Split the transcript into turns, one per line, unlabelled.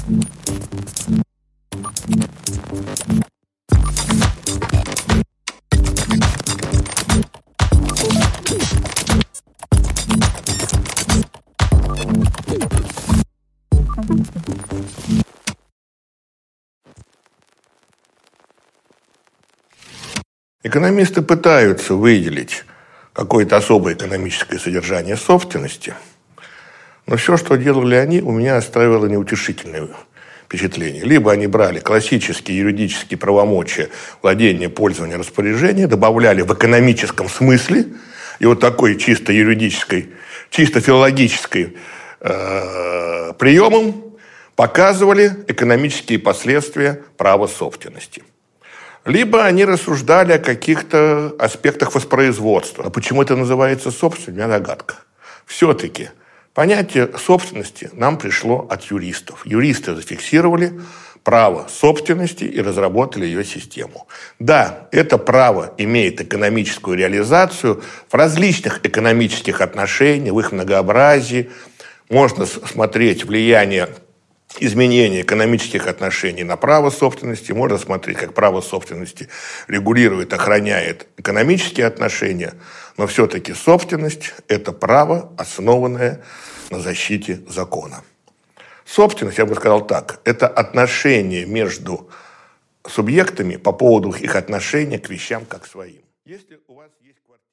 Экономисты пытаются выделить какое-то особое экономическое содержание собственности, но все, что делали они, у меня оставило неутешительное впечатление. Либо они брали классические юридические правомочия владения, пользования, распоряжения, добавляли в экономическом смысле, и вот такой чисто юридической, чисто филологической приемом показывали экономические последствия права собственности. Либо они рассуждали о каких-то аспектах воспроизводства. А почему это называется собственностью, у меня догадка. Все-таки понятие собственности нам пришло от юристов. Юристы зафиксировали право собственности и разработали ее систему. Да, это право имеет экономическую реализацию в различных экономических отношениях, в их многообразии. Можно смотреть влияние изменение экономических отношений на право собственности. Можно смотреть, как право собственности регулирует, охраняет экономические отношения, но все-таки собственность – это право, основанное на защите закона. Собственность, я бы сказал так, это отношение между субъектами по поводу их отношения к вещам как своим. Если у вас есть квартира...